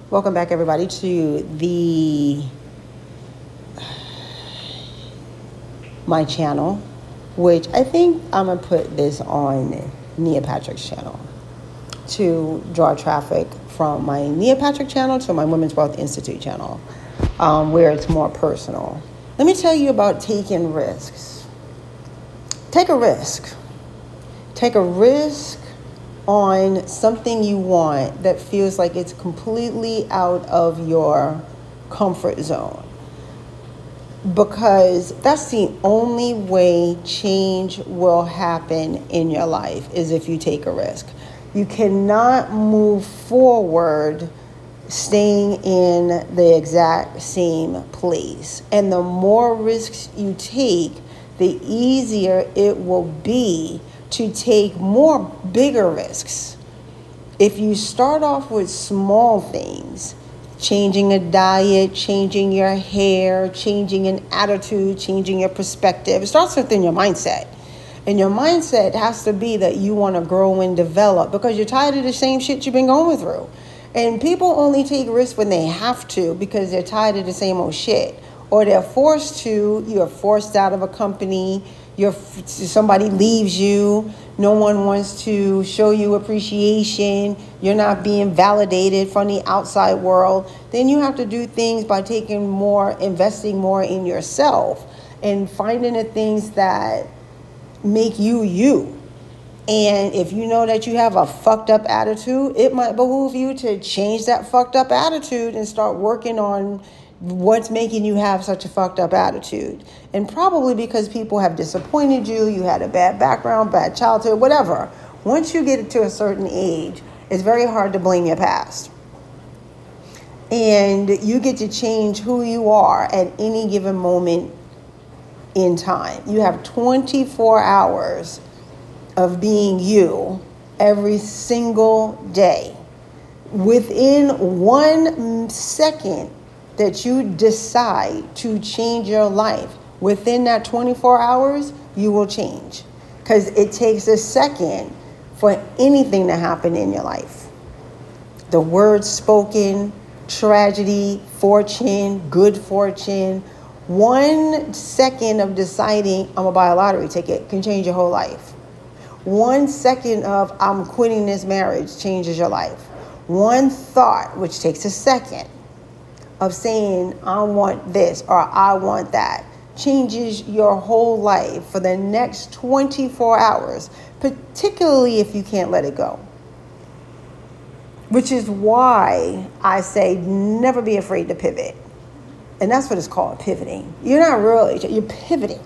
Welcome back, everybody, to my channel, which I think I'm gonna put this on Nia Patrick's channel to draw traffic from my Nia Patrick channel to my Women's Wealth Institute channel, where it's more personal. Let me tell you about taking risks. Take a risk. Take a risk on something you want that feels like it's completely out of your comfort zone. Because that's the only way change will happen in your life, is if you take a risk. You cannot move forward staying in the exact same place. And the more risks you take, the easier it will be to take more bigger risks. If you start off with small things, changing a diet, changing your hair, changing an attitude, changing your perspective, it starts within your mindset. And your mindset has to be that you want to grow and develop because you're tired of the same shit you've been going through. And people only take risks when they have to because they're tired of the same old shit. Or they're forced to. You're forced out of a company. Somebody leaves you. No one wants to show you appreciation. You're not being validated from the outside world. Then you have to do things by investing more in yourself and finding the things that make you you. And if you know that you have a fucked up attitude, it might behoove you to change that fucked up attitude and start working on what's making you have such a fucked up attitude. And probably because people have disappointed you, you had a bad background, bad childhood, whatever. Once you get to a certain age, it's very hard to blame your past. And you get to change who you are at any given moment in time. You have 24 hours of being you every single day. Within 1 second that you decide to change your life, within that 24 hours, you will change. Because it takes a second for anything to happen in your life. The words spoken, tragedy, fortune, good fortune. 1 second of deciding I'm gonna buy a lottery ticket can change your whole life. 1 second of I'm quitting this marriage changes your life. One thought, which takes a second, of saying I want this or I want that, changes your whole life for the next 24 hours, particularly if you can't let it go. Which is why I say never be afraid to pivot. And that's what it's called, pivoting. You're not really, you're pivoting.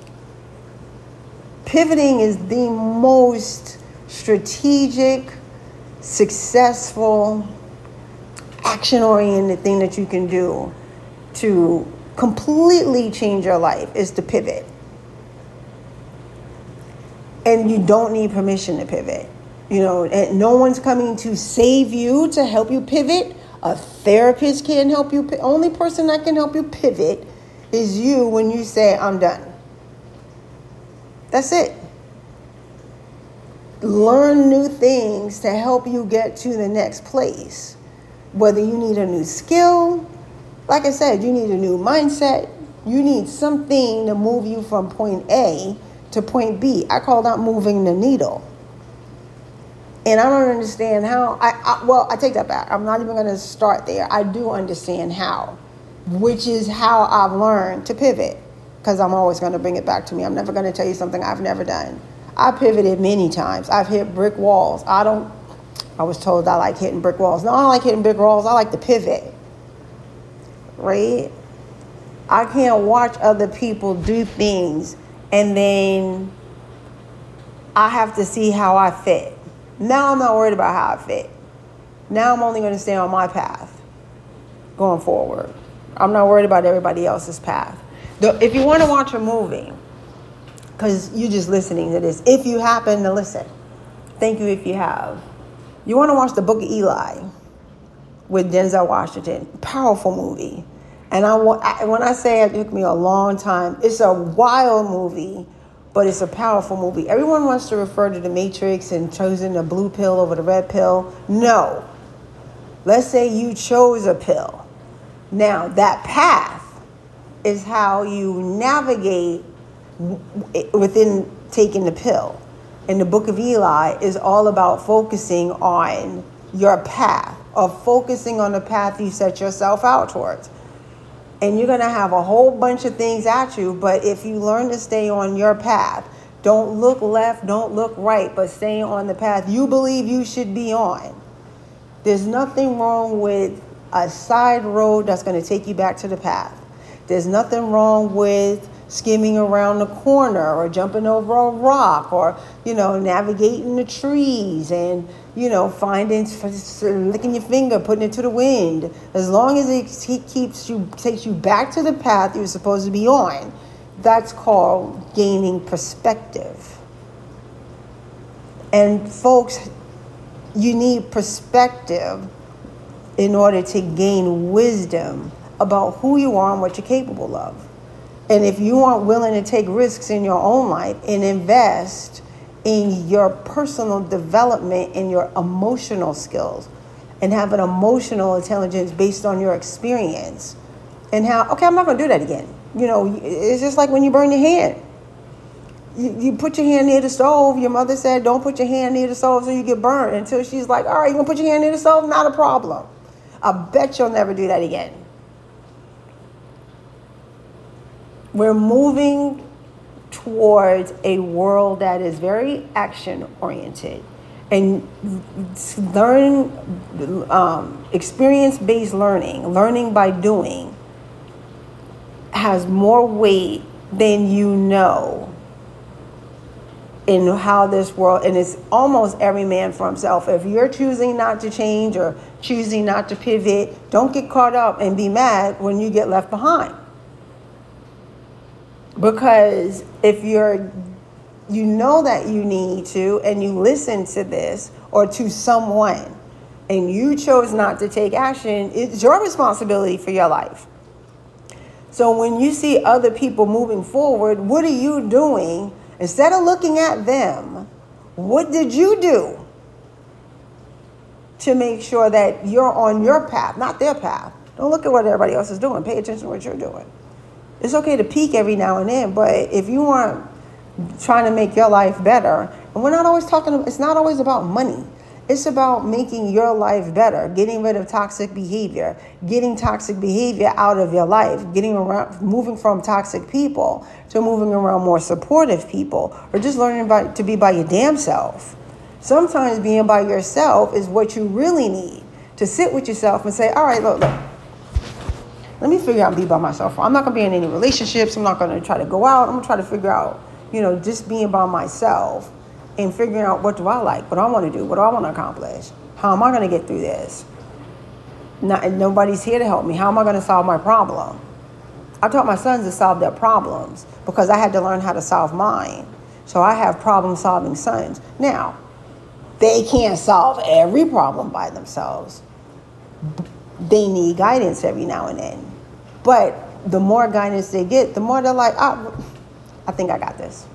Pivoting is the most strategic, successful, action-oriented thing that you can do to completely change your life, is to pivot. And you don't need permission to pivot. And no one's coming to save you, to help you pivot. A therapist can't help you. Only person that can help you pivot is you when you say, I'm done. That's it. Learn new things to help you get to the next place. Whether you need a new skill, like I said, you need a new mindset. You need something to move you from point A to point B. I call that moving the needle. And I don't understand how. I take that back. I'm not even going to start there. I do understand how, which is how I've learned to pivot, because I'm always going to bring it back to me. I'm never going to tell you something I've never done. I pivoted many times. I've hit brick walls. I was told I like hitting brick walls. No, I don't like hitting brick walls. I like to pivot. Right? I can't watch other people do things and then I have to see how I fit. Now I'm not worried about how I fit. Now I'm only going to stay on my path going forward. I'm not worried about everybody else's path. If you want to watch a movie, because you're just listening to this, if you happen to listen, thank you if you have. You want to watch The Book of Eli with Denzel Washington. Powerful movie. And when I say it took me a long time, it's a wild movie, but it's a powerful movie. Everyone wants to refer to The Matrix and choosing the blue pill over the red pill. No. Let's say you chose a pill. Now, that path is how you navigate within taking the pill. And the Book of Eli is all about focusing on your path, or focusing on the path you set yourself out towards. And you're going to have a whole bunch of things at you, but if you learn to stay on your path, don't look left, don't look right, but stay on the path you believe you should be on. There's nothing wrong with a side road that's going to take you back to the path. There's nothing wrong with skimming around the corner or jumping over a rock or, navigating the trees and, finding, licking your finger, putting it to the wind. As long as it takes you back to the path you're supposed to be on, that's called gaining perspective. And folks, you need perspective in order to gain wisdom about who you are and what you're capable of. And if you aren't willing to take risks in your own life and invest in your personal development and your emotional skills and have an emotional intelligence based on your experience and I'm not going to do that again. It's just like when you burn your hand. You put your hand near the stove. Your mother said, don't put your hand near the stove so you get burned, until she's like, all right, you going to put your hand near the stove? Not a problem. I bet you'll never do that again. We're moving towards a world that is very action-oriented and experience-based learning by doing, has more weight than in how this world, and it's almost every man for himself. If you're choosing not to change or choosing not to pivot, don't get caught up and be mad when you get left behind. Because if you know that you need to, and you listen to this or to someone, and you chose not to take action, it's your responsibility for your life. So when you see other people moving forward, what are you doing? Instead of looking at them, what did you do to make sure that you're on your path, not their path? Don't look at what everybody else is doing. Pay attention to what you're doing. It's okay to peak every now and then, but if you aren't trying to make your life better, and we're not always it's not always about money. It's about making your life better, getting rid of toxic behavior, getting toxic behavior out of your life, moving from toxic people to moving around more supportive people, or just learning to be by your damn self. Sometimes being by yourself is what you really need, to sit with yourself and say, all right, look. Let me figure out and be by myself. I'm not going to be in any relationships. I'm not going to try to go out. I'm going to try to figure out, just being by myself and figuring out what do I like, what I want to do, what do I want to accomplish. How am I going to get through this? Nobody's here to help me. How am I going to solve my problem? I taught my sons to solve their problems because I had to learn how to solve mine. So I have problem-solving sons. Now, they can't solve every problem by themselves. They need guidance every now and then. But the more guidance they get, the more they're like, I think I got this.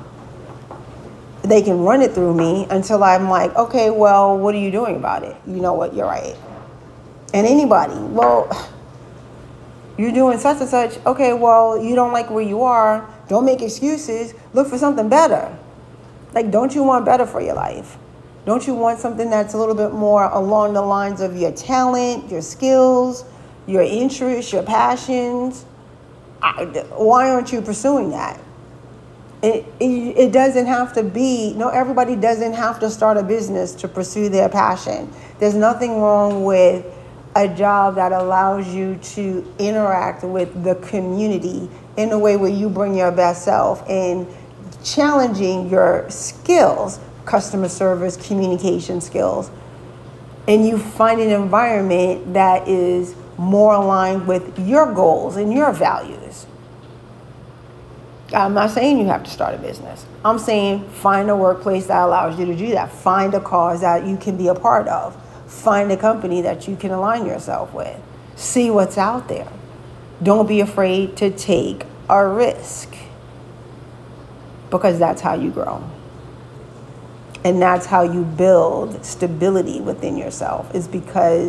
They can run it through me until I'm like, okay, well, what are you doing about it? You know what, you're right. And anybody, well, you're doing such and such. Okay, well, you don't like where you are. Don't make excuses. Look for something better. Like, don't you want better for your life? Don't you want something that's a little bit more along the lines of your talent, your skills, your interests, your passions? Why aren't you pursuing that? It doesn't have to be, everybody doesn't have to start a business to pursue their passion. There's nothing wrong with a job that allows you to interact with the community in a way where you bring your best self and challenging your skills, customer service, communication skills, and you find an environment that is more aligned with your goals and your values. I'm not saying you have to start a business. I'm saying find a workplace that allows you to do that. Find a cause that you can be a part of. Find a company that you can align yourself with. See what's out there. Don't be afraid to take a risk, because that's how you grow. And that's how you build stability within yourself, is because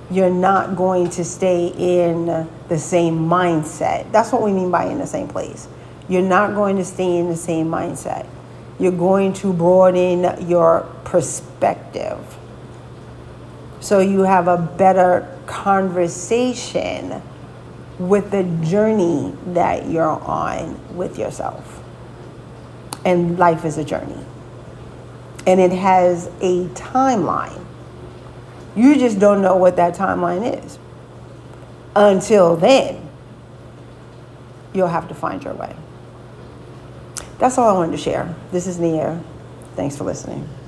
you're not going to stay in the same mindset. That's what we mean by in the same place. You're not going to stay in the same mindset. You're going to broaden your perspective. So you have a better conversation with the journey that you're on with yourself. And life is a journey. And it has a timeline. You just don't know what that timeline is. Until then, you'll have to find your way. That's all I wanted to share. This is Nia. Thanks for listening.